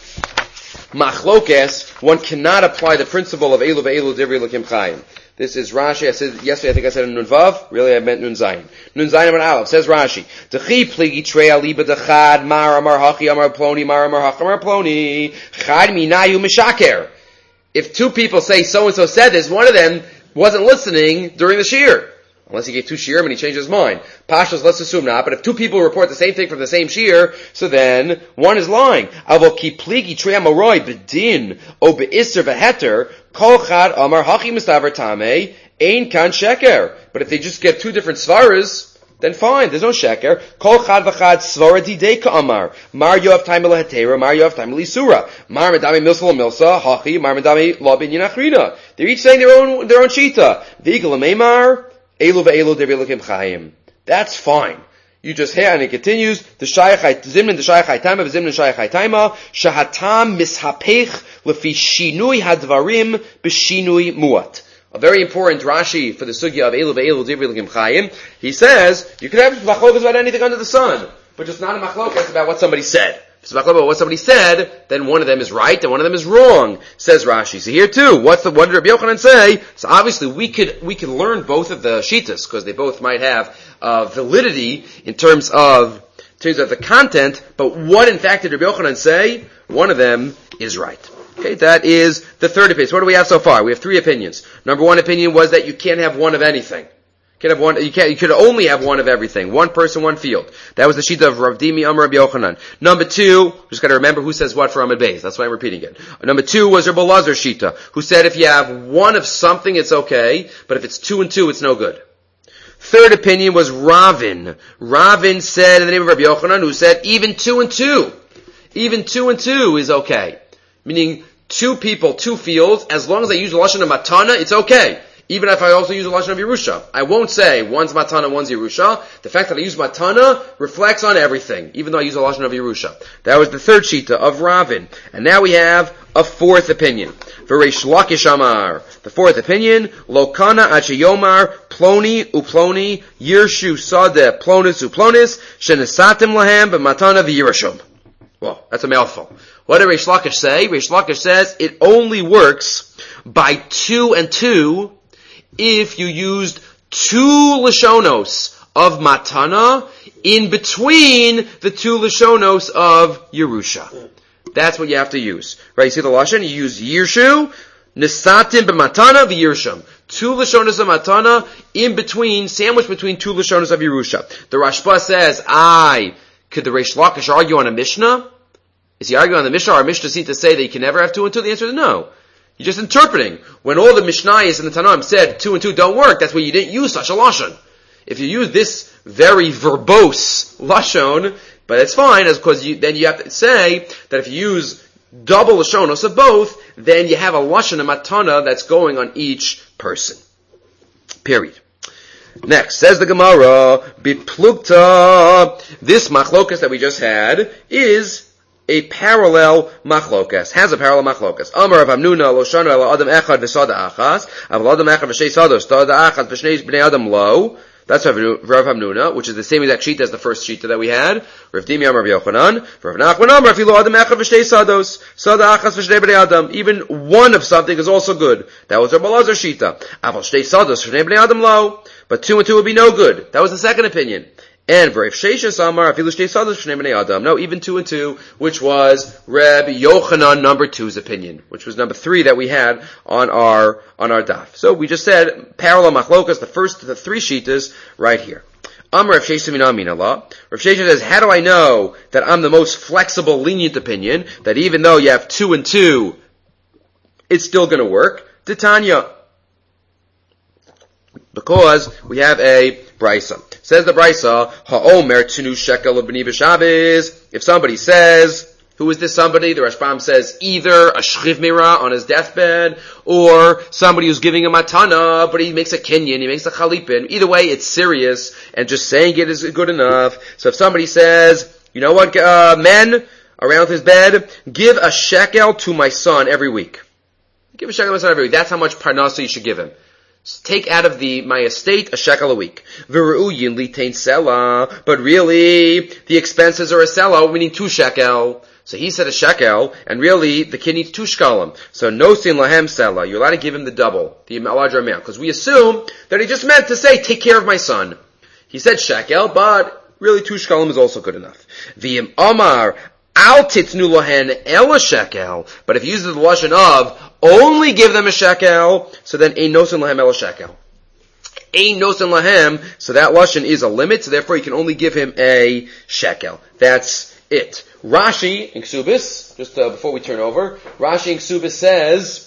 Speaker 1: machlokas, one cannot apply the principle of Elu ve'elu divri l'kim chayim. This is Rashi. I said yesterday, I think I said in Nun Vav. Really, I meant Nun Zayin. Nun Zayin Amar Aleph. Says Rashi, T'chi pligi trei aliba dechad, mar amar hachi amar ploni, mar amar hach amar ploni, chad minayu mishaker. If two people say so-and-so said this, one of them wasn't listening during the shir. Unless he gave 2 shirim and he changed his mind. Pashas, let's assume not, but if 2 people report the same thing from the same shir, so then one is lying. Avo ki pligi trei amaroi bedin o be'isser v'heter kol chad amar hachi mistaver tamei ein kan sheker. But if they just get 2 different svaras, then fine, there's no sheker. Kol chad v'chad svara didei ka'amar. Mar yoav time l'hetera, mar yoav time l'isura. Mar medami milsa l'milsa, hachi, mar medami lo bin yinachrina. They're each saying their own shita. V'igel l'meimar, elu ve'elu devi l'kim chayim. That's fine. You just hear, and it continues, the shayachai zimnin, the shayachai taima, the zimnin shayachai taima, shahatam mishapech lefi shinui hadvarim b'shinui muat. A very important Rashi for the sugya of elu ve'elu devi l'kim chayim. He says, you can have machlokas about anything under the sun, but just not a machlokas about what somebody said. If it's about what somebody said, then one of them is right and one of them is wrong, says Rashi. So here too, what did Rabbi Yochanan say? So obviously we could learn both of the shitas, because they both might have validity in terms of the content, but what in fact did Rabbi Yochanan say? One of them is right. Okay, that is the third opinion. So what do we have so far? We have 3 opinions. Number 1 opinion was that you can't have one of anything. You could only have one of everything. One person, one field. That was the shita of Rav Dimi Amar Rabbi Yochanan. Number 2, just gotta remember who says what for Amud Beis. That's why I'm repeating it. Number 2 was Rabbi Elazar shita, who said if you have one of something, it's okay, but if it's 2 and 2, it's no good. Third opinion was Ravin. Ravin said in the name of Rabbi Yochanan, who said even 2 and 2. Even 2 and 2 is okay. Meaning 2 people, 2 fields, as long as I use the lashon of matana, it's okay. Even if I also use a lashon of Yerusha. I won't say one's matana, one's Yerusha. The fact that I use matana reflects on everything, even though I use a lashon of Yerusha. That was the third shita of Ravin. And now we have a 4th opinion. V'reish Lakish Amar. The 4th opinion, Lokana Achayomar, Ploni Uploni, Yershu Sadeh, Plonis Uplonis, Shenesatim Lahem, B'matana V'Yerushim. Well, that's a mouthful. What did Reish Lakish say? Reish Lakish says it only works by 2 and 2 if you used 2 Lashonos of Matana in between the 2 Lashonos of Yerusha. That's what you have to use. Right, you see the Lashon? You use Yershu, Nesatim b'Matana v'Yirsham. 2 Lashonos of Matana in between, sandwiched between 2 Lashonos of Yerusha. The Rashba says, could the Reish Lakish argue on a Mishnah? Is he arguing on the Mishnah, or our Mishnah seems to say that you can never have 2 and 2? The answer is no. You're just interpreting. When all the Mishnayos and the Tanaim said 2 and 2 don't work, that's when you didn't use such a Lashon. If you use this very verbose Lashon, but it's fine, because then you have to say that if you use double Lashonos of both, then you have a Lashon, a Matana, that's going on each person. Period. Next, says the Gemara, Biplugta, this machlokas that we just had is a parallel machlokas, has a parallel machlokas. Amar of Hamnuna, lo shanu ela adam echad v'sada achas, aval adam echad v'shnei sados, sada achas v'shnei b'nei adam lo. That's Rav Hamnuna, which is the same exact sheet as the first sheet that we had. Rav Dimi Amar Rav Yochanan, Rav Nachman Amar, afilu adam echad v'shnei sados, sada achas v'shnei b'nei adam. Even one of something is also good. That was Rav Elazar shita. Aval shnei sados v'shnei b'nei adam lo. But 2 and 2 would be no good. That was the second opinion. And Rav Sheshes Amar, afilu shnei sados v'shnei b'nei adam. No, even 2 and 2, which was Reb Yochanan number 2's opinion, which was number 3 that we had on our daf. So we just said parallel machlokas, the 3 shitas right here. Amar Rav Sheshes min Allah. Rav Sheshes says, how do I know that I'm the most flexible, lenient opinion, that even though you have 2 and 2, it's still going to work? Titania. Because we have a brisa. Says the brisa, ha'omer tunu shekel of b'ni b'shabbos. If somebody says, Who is this somebody? The Rashbam says either a shchiv mira on his deathbed, or somebody who's giving a matana, but he makes a kinyan, he makes a chalipin. Either way, it's serious, and just saying it is good enough. So if somebody says, you know what, men around his bed, give a shekel to my son every week. Give a shekel to my son every week. That's how much parnasa you should give him. Take out of my estate a shekel a week. But really, the expenses are a sela, meaning 2 shekel. So he said a shekel, and really, the kid needs 2 shkalim. So nosin lahem sela. You're allowed to give him the double, the larger amount. Because we assume that he just meant to say, take care of my son. He said shekel, but really 2 shkalim is also good enough. V'im amar, al titnu lahen el shekel. But if he uses the lashon of, only give them a shekel, so then ein nosin lahem el shekel. Ein nosin lahem, so that lashon is a limit, so therefore you can only give him a shekel. That's it. Rashi in Ksubis, just before we turn over, Rashi in Ksubis says,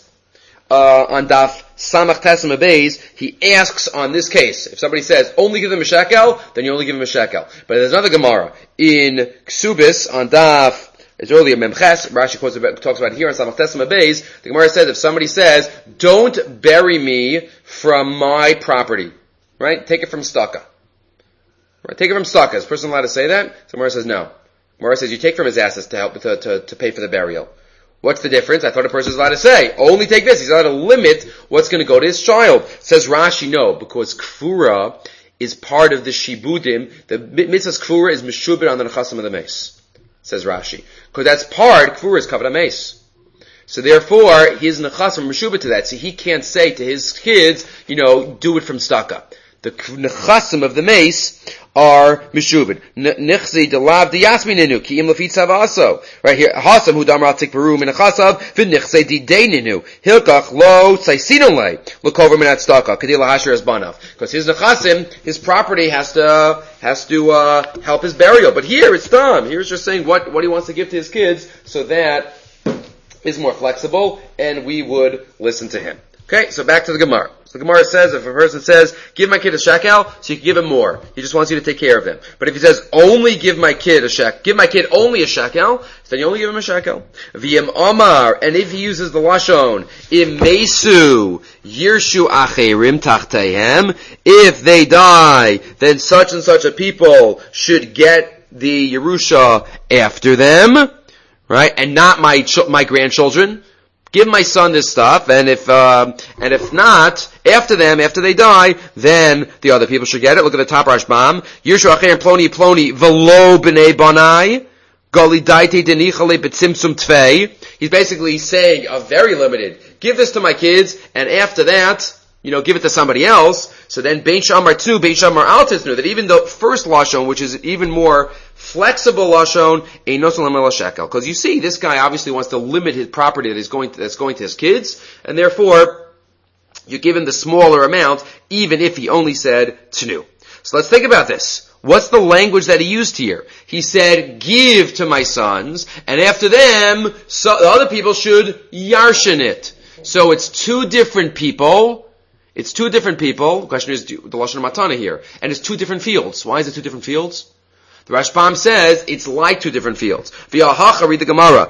Speaker 1: on Daf Samach Tesem Abeis, he asks on this case, if somebody says, only give them a shekel, then you only give him a shekel. But there's another Gemara in Ksubis on Daf, it's earlier Memches, Rashi talks about here on Samach Tesem Abeis, the Gemara says, if somebody says, don't bury me from my property, right? Take it from Staka. Right? Take it from Staka. Is the person allowed to say that? So Gemara says no. Gemara says you take from his assets to help to pay for the burial. What's the difference? I thought a person is allowed to say, only take this. He's allowed to limit what's going to go to his child. Says Rashi, no, because Kfura is part of the Shibudim. The mitzvah's Kfura is Meshubit on the Nechasim of the Mace. Says Rashi. Because that's part, Kfura is covered on Mace. So therefore, his Nechasim Meshubit to that. So he can't say to his kids, do it from Staka. The Nechasim of the Mace are Meshubin. Nechzi delav di yasmininu, ki im lafit savaso. Right here, Hasam hu damar atik peru min achasav, v'nechzi di deininu. Hilkach lo tzaisinole, l'kover min atstaka, kadil lahasher esbanav. Because his Nechasim, his property has to help his burial. But here it's done. Here's just saying what he wants to give to his kids, so that is more flexible, and we would listen to him. Okay, so back to the Gemara. So the Gemara says, if a person says, give my kid a shekel, so you can give him more. He just wants you to take care of him. But if he says, only give my kid a shekel, give my kid only a shekel, then you only give him a shekel. V'yem omar, and if he uses the lashon, im mesu, yirshu acherim tachtehem, if they die, then such and such a people should get the Yerusha after them, right? And not my grandchildren. Give my son this stuff, and if not, after they die, then the other people should get it. Look at the top Rashbam. Yirshu acherim ploni v'lo b'nei banai gali daite denichale b'tzimtzum tvei. He's basically saying a very limited. Give this to my kids, and after that, give it to somebody else. So then bein shamar tzu, bein shamar al titnu, that even the first lashon, which is even more flexible lashon, ein nosin lahem el shekel. Because you see, this guy obviously wants to limit his property that's going to his kids, and therefore you give him the smaller amount, even if he only said tnu. So let's think about this. What's the language that he used here? He said, give to my sons, and after them, the other people should yarshin it. So it's 2 different people. It's 2 different people. The question is the lashon matana here, and it's 2 different fields. Why is it 2 different fields? The Rashbam says it's like 2 different fields. V'yahacha, read the Gemara.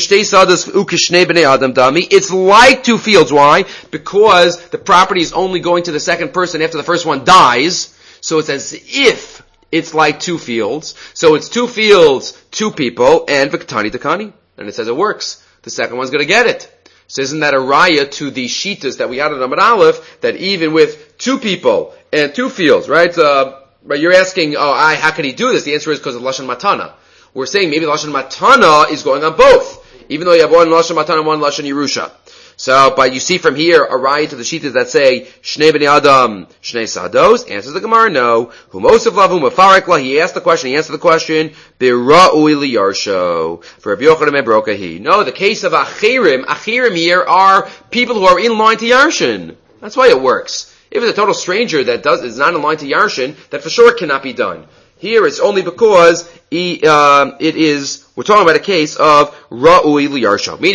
Speaker 1: It's like 2 fields. Why? Because the property is only going to the second person after the first one dies. So it's as if it's like 2 fields. So it's 2 fields, 2 people, and v'ktani takani. And it says it works. The second one's going to get it. So isn't that a raya to the shitas that we had in Amud Aleph, that even with 2 people and 2 fields, right? But you're asking, how can he do this? The answer is because of Lashon Matana. We're saying maybe Lashon Matana is going on both, even though you have one Lashon Matana and one Lashon Yerusha. So, but you see from here a raya to the shitas that say Shnei Bnei Adam, Shnei Sados. Answers the Gemara, no. Humosef lahu mafarek la. He answered the question. Bira'ui liyarsho. For Rabbi Yochanan ben Brokahi. No, the case of achirim here are people who are in line to yarshin. That's why it works. If it's a total stranger that is not in line to yarshin, that for sure cannot be done. Here it's only because we're talking about a case of ra'ui liyarsho, meaning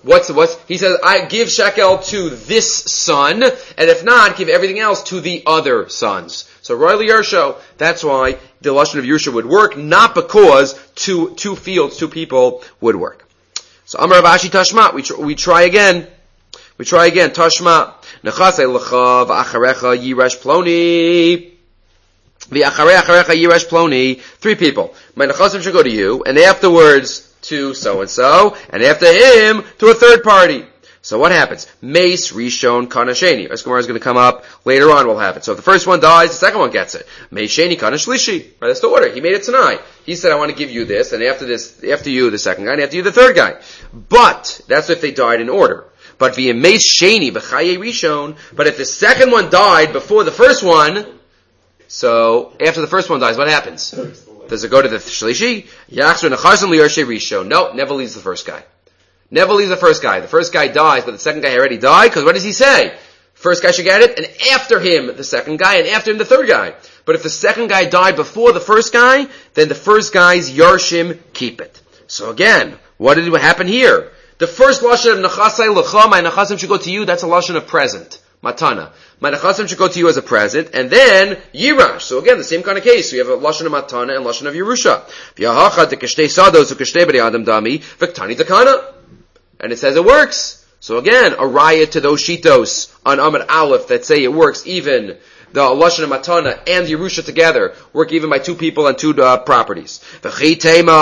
Speaker 1: He says, I give shekel to this son, and if not, give everything else to the other sons. So royally Yersho, that's why the lashon of Yerusha would work, not because two people would work. So Amar Rav Ashi Tashma, we try again. Tashma. Nechasei lecha v'acharecha yirash ploni. V'acharecha yirash ploni. 3 people. My nechasim should go to you, and afterwards to so-and-so, and after him, to a third party. So what happens? Mace, Rishon, Kana Sheni. This Gemara is going to come up later on, we'll have it. So if the first one dies, the second one gets it. Mace, Sheni, Kana Shlishi. Right, that's the order. He made it tonight. He said, I want to give you this, and after you, the second guy, and after you, the third guy. But, that's if they died in order. But via Mace, Sheni, B'chaye Rishon. But if the second one died before the first one, so after the first one dies, what happens? Does it go to the Shlishi? Yachzor Nechasim Liyarshe Rishon. No, never leaves the first guy. Never leaves the first guy. The first guy dies, but the second guy already died, because what does he say? First guy should get it, and after him, the second guy, and after him, the third guy. But if the second guy died before the first guy, then the first guy's Yarshim keep it. So again, what happen here? The first lashon of Nechasai Lecha, my Nechasim should go to you, that's a lashon of present. Matana. My Nechasim should go to you as a present, and then Yirash. So again, the same kind of case. So you have a lashon of Matana and lashon of Yerusha. V'yahacha dekeshtei sados ukeshtei b'nei adam dami v'ktani takana. And it says it works. So again, a riot to those shitos on Amud Aleph that say it works even the lashon of Matana and Yerusha together work even by 2 people and 2 properties. And if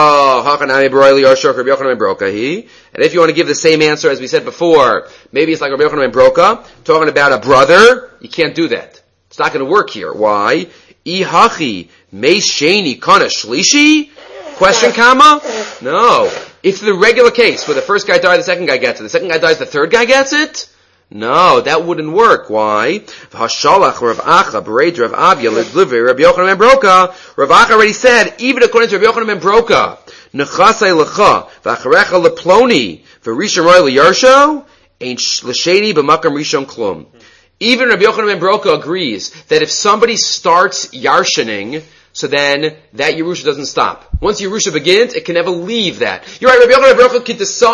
Speaker 1: you want to give the same answer as we said before, maybe it's like Rabbi Yochanan ben Broka, talking about a brother, you can't do that. It's not going to work here. Why? Ihachi meis sheni kana shlishi? Question comma? No. If the regular case where the first guy dies, the second guy gets it, the second guy dies, the third guy gets it? No, that wouldn't work. Why? V'hashalach Rav Acha b'reit Rav Avia l'dliver Rabbi Yochanan ben Broka. Rav Acha already said, even according to Rabbi Yochanan ben Broka, nechasei lecha v'acharecha leploni v'rishon roy liyarsho ain't l'sheni b'makam rishon klum. Even Rabbi Yochanan ben Broka agrees that if somebody starts yarshaning, so then that Yerusha doesn't stop. Once Yerusha begins, it can never leave that. You're right, Rabbi Yochanan ben Broka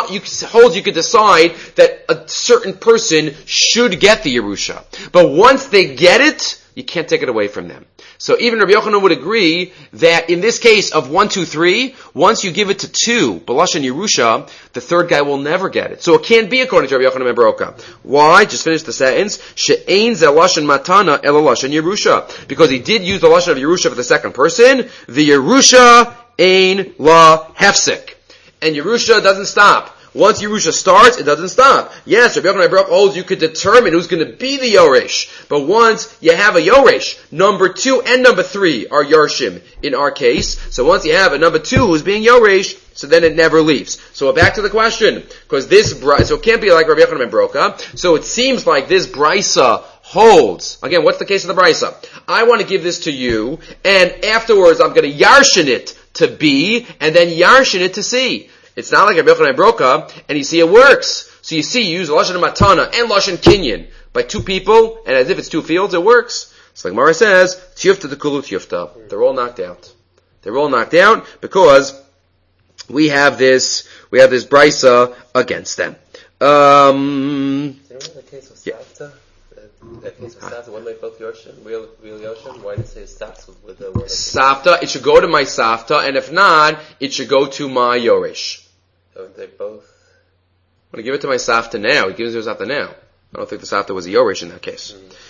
Speaker 1: you could decide that a certain person should get the Yerusha. But once they get it, you can't take it away from them. So even Rabbi Yochanan would agree that in this case of 1, 2, 3, once you give it to 2, Balash and Yerusha, the third guy will never get it. So it can't be according to Rabbi Yochanan ben Broka. Why? Just finish the sentence. She'ein ze lashon matana ela lashon Yerusha. Because he did use the lashon of Yerusha for the second person. The Yerusha ein la hefsek. And Yerusha doesn't stop. Once Yerusha starts, it doesn't stop. Yes, Rabbi Yochanan ben Broka holds you could determine who's going to be the Yoresh. But once you have a Yoresh, number 2 and number 3 are Yarshim in our case. So once you have a number 2 who's being Yoresh, so then it never leaves. So back to the question. Because so it can't be like Rabbi Yochanan ben Broka. So it seems like this Brisa holds. Again, what's the case of the Brisa? I want to give this to you, and afterwards I'm going to Yarshin it to B, and then Yarshin it to C. It's not like Rabbi Yochanan ben Broka, and you see it works. So you see, you use Lashon Matana and Lashon Kinyan by 2 people, and as if it's 2 fields, it works. So like Mara says, Tiyufta the Kulu Tiyufta. They're all knocked out. They're all knocked out because we have this Brisa against them.
Speaker 4: Do you remember the case of Savta? That case of Savta, one way both Yoshim, real Yoshim? Why did it say Savta with the word?
Speaker 1: Savta, it should go to my Savta, and if not, it should go to my Yoresh.
Speaker 4: So they both...
Speaker 1: I'm going to give it to my Savta now. He gives it to Savta now. I don't think the Savta was a Yoresh in that case.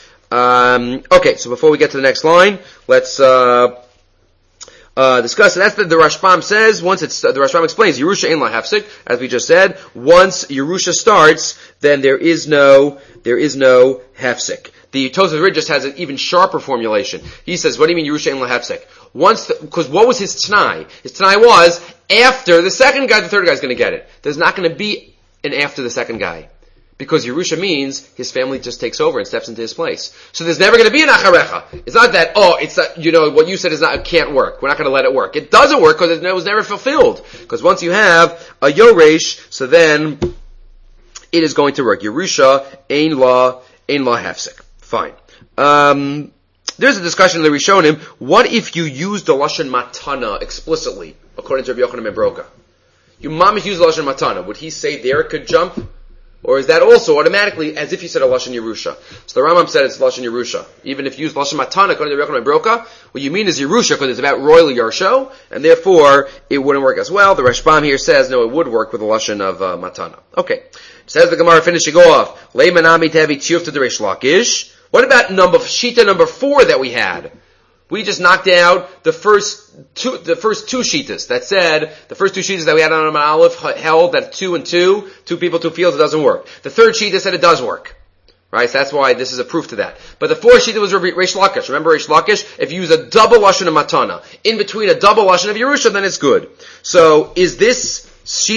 Speaker 1: Okay, so before we get to the next line, let's discuss. And that's the Rashbam says. Once the Rashbam explains Yerusha ein la hefsek, as we just said. Once Yerusha starts, then there is no hefsek. The Tosafos Rid just has an even sharper formulation. He says, "What do you mean Yerusha ein la hefsek?" Because what was his Tanai? His Tanai was after the second guy, the third guy is going to get it. There's not going to be an after the second guy. Because Yerusha means his family just takes over and steps into his place. So there's never going to be an acharecha. It's not that, it's not, what you said it can't work. We're not going to let it work. It doesn't work because it was never fulfilled. Because once you have a Yoresh, so then it is going to work. Yerusha, ein la hefsek. Fine. There's a discussion in the Rishonim. What if you use the Lashon Matana explicitly, according to Rabbi Yochanan ben Broka? you mamish use Lashon Matana. Would he say there it could jump? Or is that also automatically as if you said a Lashon Yerusha? So the Rambam said it's Lashon Yerusha. Even if you use Lashon Matana, according to the Rechon Broka, what you mean is Yerusha because it's about royal Yersho, and therefore it wouldn't work as well. The Rashbam here says, no, it would work with the Lashon of Matana. Okay. Says the Gemara finishing off, Leimanami Tevi Tiyufta de Reish Lakish. What about Shita number 4 that we had? We just knocked out the first two shitas that said, the first two shitas that we had on Amar Aleph held that 2 and 2 people, 2 fields, it doesn't work. The third shita said it does work. Right? So that's why this is a proof to that. But the fourth shita was Reish Lakish. Remember Reish Lakish? If you use a double Lashon of Matana in between a double Lashon of Yerusha, then it's good. So is this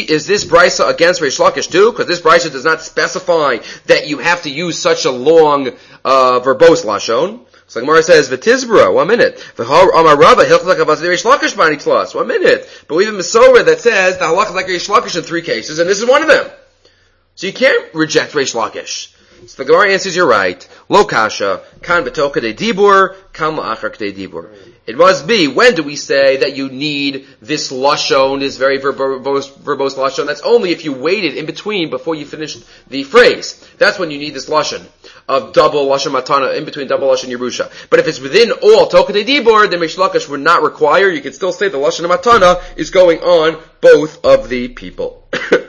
Speaker 1: brisa against Reish Lakish too? Because this brisa does not specify that you have to use such a long, verbose Lashon. So Gemara says, V'tizbra, 1 minute. Amar Rava, hilchos like Reish Lakish bani tlas, 1 minute. But we have a Mesorah that says the halach is like Reish Lakish in 3 cases, and this is one of them. So you can't reject Reish Lakish. So the Gemara answers, you're right. Lo kasha, kan betoka de dibur, kan la'achar de dibur. It must be, when do we say that you need this lashon, this very verbose lashon? That's only if you waited in between before you finished the phrase. That's when you need this lashon of double lashon matana, in between double lashon Yerusha. But if it's within all toka de dibur, then Reish Lakish would not require. You can still say the lashon of matana is going on both of the people.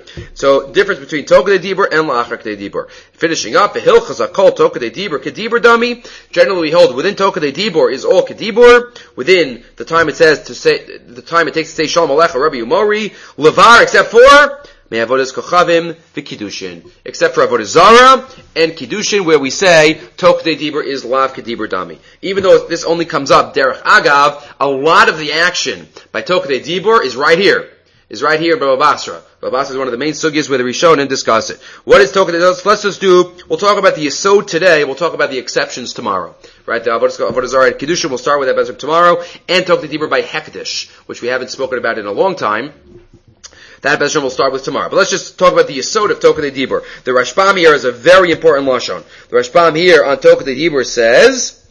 Speaker 1: So, difference between Toka de Dibur and La'achar de Dibur. Finishing up, the Hilchas Akol Toka de Dibur Kedibur Dami. Generally, we hold within Toka de Dibur is all Kedibur. Within the time it says to say, the time it takes to say Shalom Alecha Rabbi Umori, Levar, except for Me'avodas Kochavim v'Kiddushin. Except for Avodah Zara and Kiddushin, where we say Toka de Dibur is Lav Kedibur Dami. Even though this only comes up Derech Agav, a lot of the action by Toka de Dibur is right here in Baba Basra. Baba Basra is one of the main sugyas where the Rishonim discuss it. What is Toka de Dibur? Let's just we'll talk about the Yesod today, we'll talk about the exceptions tomorrow. Right? The Avodah Zarah and Kiddushin, we'll start with that Bezra tomorrow, and Toka de Dibur by Hekdesh, which we haven't spoken about in a long time. That Bezra we'll start with tomorrow. But let's just talk about the Yesod of Toka de Dibur. The Rashbam here is a very important Lashon. The Rashbam here on Toka de Dibur says,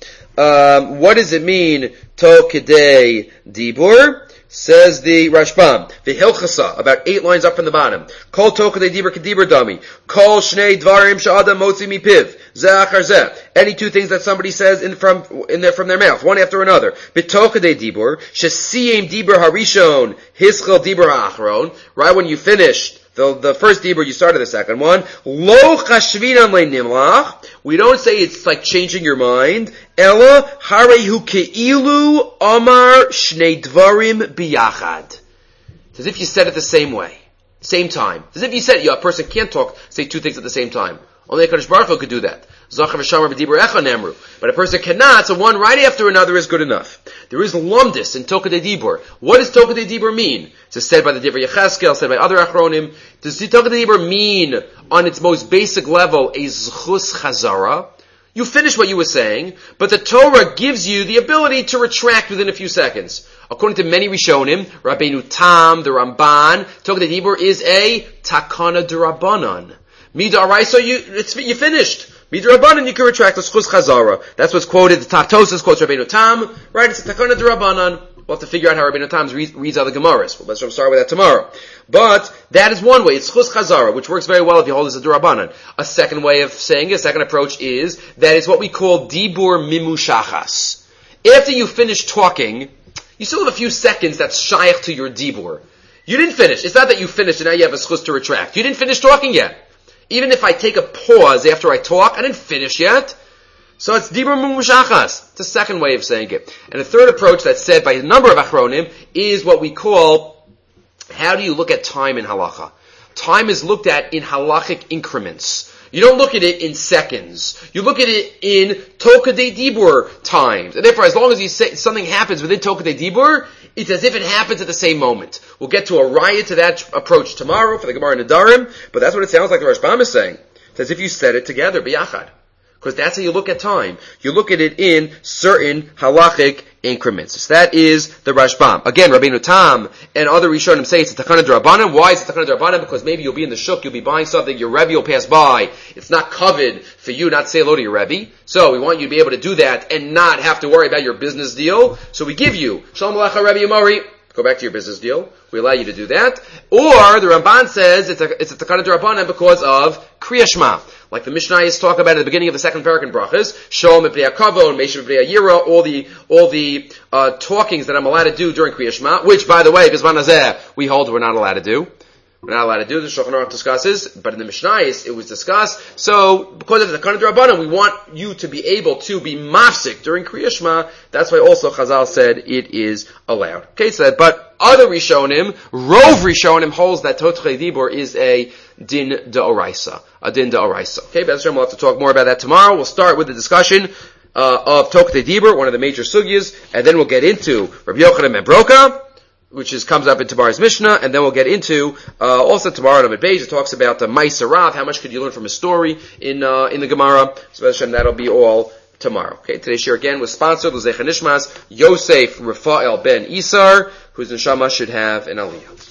Speaker 1: what does it mean, Toka de Dibur? Says the Rashbam, the Hilchasa, about 8 lines up from the bottom. Kol Toka de Dibur Kedibur Dami. Kol Shnei Dvarim Sha'adam Motzi Mipiv. Zeh Achar Zeh. Any 2 things that somebody says from their mouth, one after another. B'Toka de Dibur, Shesiyim Dibur Harishon, Hischel Dibur Ha'achron. Right when you finished the first Dibur, you started the second one. Lo Chashvinan Le Nimlach. We don't say it's like changing your mind. Ella Harehu Ke'ilu Amar Shnei Dvarim Biyachad. It's as if you said it the same way. Same time. It's as if you said, a person can't say 2 things at the same time. Only a Kadosh Baruch Hu could do that. Zachar v'shamar b'dibur echa nemru. But a person cannot, so one right after another is good enough. There is lumdis in Toka de Dibur. What does Toka de Dibur mean? It's said by the Divrei Yecheskel, said by other Achronim. Does Toka de Dibur mean, on its most basic level, a zchus chazara? You finish what you were saying, but the Torah gives you the ability to retract within a few seconds. According to many Rishonim, Rabbeinu Tam, the Ramban, Toka de Dibur is a takana d'Rabbanan. Midaraisa, you finished. Midrabanan, you can retract the schus chazara. That's what's quoted. The Tosas quotes Rabbeinu Tam. Right? It's a takana d'Rabbanan. We'll have to figure out how Rabbeinu Tam reads other Gemaras. Let's start with that tomorrow. But that is one way. It's schus chazara, which works very well if you hold it as a d'Rabbanan. A second way of saying it, a second approach is that it's what we call dibur mimushachas. After you finish talking, you still have a few seconds that's shaykh to your dibur. You didn't finish. It's not that you finished and now you have a schus to retract. You didn't finish talking yet. Even if I take a pause after I talk, I didn't finish yet. So it's dibur mushachas. It's a second way of saying it. And a third approach that's said by a number of achronim is what we call, how do you look at time in halacha? Time is looked at in halachic increments. You don't look at it in seconds. You look at it in Toka de Dibur times. And therefore, as long as you say something happens within Toka de Dibur, it's as if it happens at the same moment. We'll get to a riot to that approach tomorrow for the Gemara Nedarim, but that's what it sounds like the Rashbam is saying. It's as if you said it together, biyachad. Because that's how you look at time. You look at it in certain halachic increments. So that is the Rashbam. Again, Rabbeinu Tam and other Rishonim say it's a takana d'Rabbanan. Why is it takana d'Rabbanan? Because maybe you'll be in the shuk, you'll be buying something, your Rebbe will pass by. It's not covered for you not to say hello to your Rebbe. So we want you to be able to do that and not have to worry about your business deal. So we give you Shalom Alecha Rebbe Yomari. go back to your business deal. We allow you to do that. Or the Ramban says it's a Takana D'Rabbanan because of Kriya Shema. Like the Mishnayos talk about at the beginning of the second parak in Brachas, Shalom Mipnei HaKavod, Meishav Mipnei HaYira, all the talkings that I'm allowed to do during Kriya Shema, which, by the way, Bizman Hazeh, we hold we're not allowed to do. We're not allowed to do. The Shulchan Aruch discusses, but in the Mishnayos it was discussed. So, because of the Takana D'Rabbanan, we want you to be able to be mafsik during Kriya Shema. That's why also Chazal said it is allowed. Okay, so but other Rishonim, Rov Rishonim holds that Totrei Dibur is a din d'oraisa. A din d'oraisa. Okay, Be'ez Hashem, we'll have to talk more about that tomorrow. We'll start with the discussion of Totrei Dibur, one of the major sugyas, and then we'll get into Rabbi Yochanan ben Broka, which comes up in tomorrow's Mishnah, and then we'll get into also tomorrow in Amud Beis. It talks about the Ma'aser Rav. How much could you learn from a story in the Gemara? So Hashem, that'll be all tomorrow. Okay, today's share again was sponsored L'Zecha Nishmas Yosef Rafael ben Isar, whose neshama should have an aliyah.